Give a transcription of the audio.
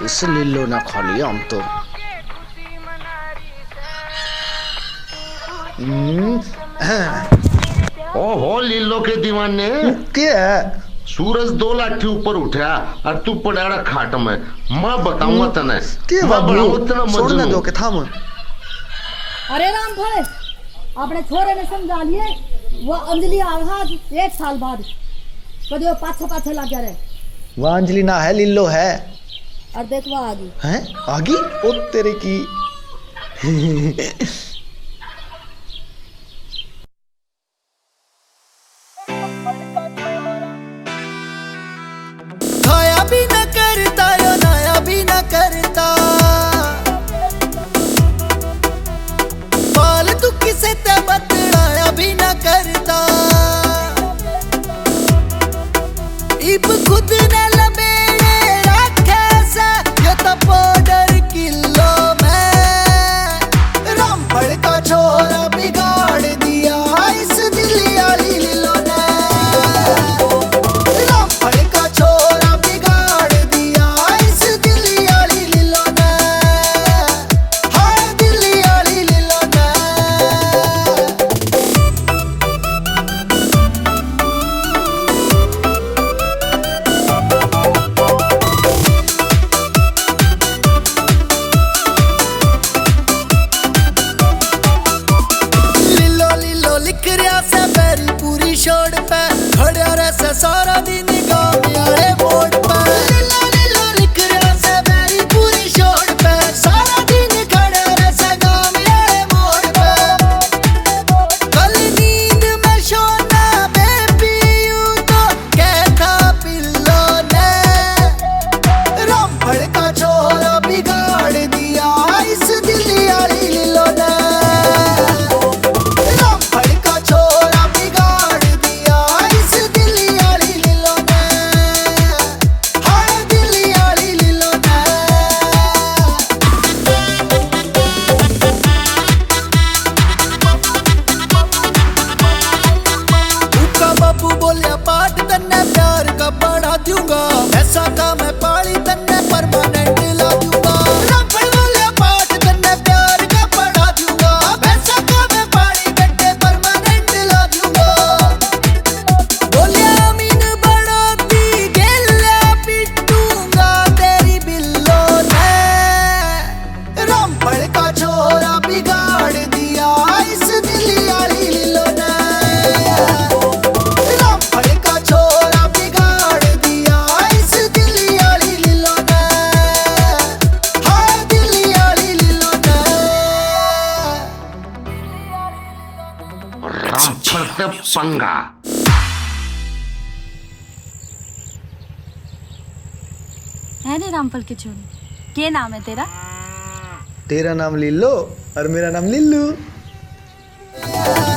इस लिल्लो ना खा लिया हम तो। ओहो लिल्लो के दीवाने, क्या है? सूरज 2 लाठी ऊपर उठा और तू पड़ा खाट में। मैं बताऊंगा तने, क्या मैं बनाऊंगा तेरा छोड़ने मजनू। दो के थाम। अरे राम भाई, अपने छोरे ने समझा लिए वो अंजलि आघात 1 साल बाद कभी वो पाछे पाछे लग रहे। वो अंजलि ना है, लिल्लो है। और देख वो आगी हैं? आगी? ओ तेरे की। खाया भी न करता यो नया भी न करता, फालतू किसे ते बतलाया भी न करता। इब खुद ने लबेड़े रखे से यो तो पाउडर किलो में। रामफल का छोरा बिगाड़ दिया इस दिली वाली लिलो ने। रामफल का छोरा बिगाड़ दिया इस दिली वाली लिलो ने। हाँ दिली वाली लिलो ने। लिलो लिलो लिख रिया से मेरी पूरी शोर पे, खड़ा रह से सारा दिन गाँव आए मोड़ पे। लिलो लिलो लिख रिया से मेरी पूरी शोर पे, सारा दिन खड़ा रह से गाँव आए मोड़ पे। कल नींद में सोना बेबी यूं तो कहता पिल्लो ने। रामफल का छोरा बिगाड़ दिया इस दिली वाली लिलो ने। रामफल का छोरा बिगाड़ दिया इस दिली वाली लिलो ने। हाँ दिली वाली लिलो ने। उसका बापू बोलिया पाठ तन्ने प्यार का बढ़ा दूंगा, ऐसा का मैं पाली तन्ने परमानेंट ला दूंगा। रामफल बोलिया पाठ तन्ने प्यार का बढ़ा दूंगा, ऐसा का मैं पाली बेटे परमानेंट ला दूंगा। बोलिया अमीन बढ़ोती गेला पिटूंगा तेरी बिल्लो ने। रामफल का छोरा बिगाड़ दिया इस दिली वाली लिलो ने। रामफल का छोरा बिगाड़ दिया इस दिली वाली लिलो ने। हाँ दिली वाली लिलो ने। रामफल से पंगा। है रे रामफल के छोरी, क्या नाम है तेरा? तेरा नाम लिल्लो और मेरा नाम लिल्लू।